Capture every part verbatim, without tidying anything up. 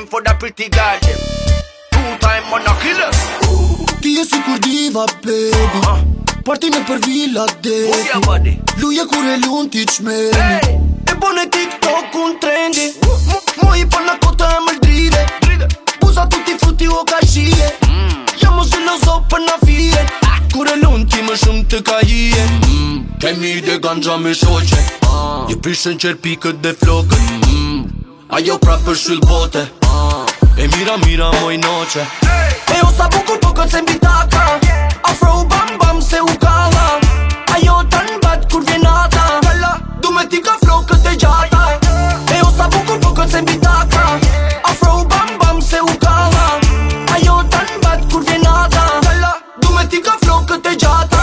for the pretty girl them. Two time on a killer. Ti e sikur diva baby uh. Partine për villa deti. Lui e kur e lun ti qmeni hey. E bone TikTok un trendi uh. Mo i pana kota e më l'dride Buza tutti frutti o kashie mm. Jamo geloso për na fije ah. Kur e lun ti më shumë të ka hije mm. Kemi dhe ganja me shoqe ah. Je prishën qerpikët dhe flokët mm. Ajo prap për shyll bote ah. E mira mira moj noqe hey. E o sa bukur po këtë se mbi taka Afro bam bam se u kalla Ajo të nbat kur vjen ata Kalla, du me ti ka flokët e gjata E o sa bukur po këtë se mbi taka Afro bam bam se u kalla Ajo të nbat kur vjen ata Kalla, du me ti ka flokët e gjata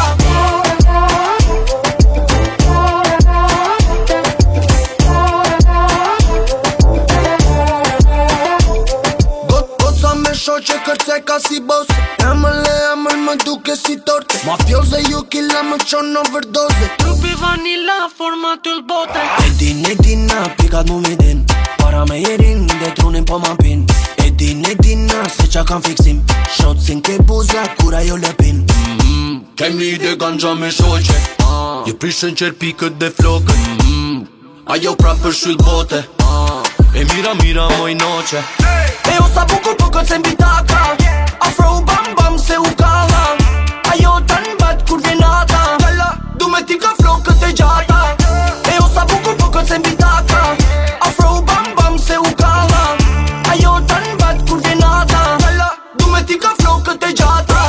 Shoqe kërce ka si boss E më le e mërë më duke si torte Mafioze ju killa më qonë overdose Trupi vanilla, forma t'yll bote E din e din na pikat mu mi din Para me jerin dhe trunin po ma pin E din e din na se qa kam fiksim Shot sin ke buza kura jo lepin mm-hmm. Kemi dhe ganja me shoqe ah. Je prishën qerpikët dhe flokët mm-hmm. Ajo prap për shyll bote ah. E mira mira moj noqe hey. E o sa bukur po këtë se mbi taka Afro bam bam se u kalla Ajo të nbat kur vjen ata Kalla, du me ti ka flokët e gjata E o sa bukur po këtë se mbi taka Afro bam bam se u kalla Ajo të nbat kur vjen ata Kalla, du me ti ka flokët e gjata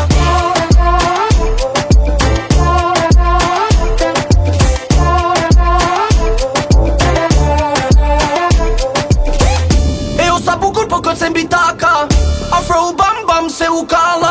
E o sa bukur po këtë se mbi taka Afro bam bam se u kalla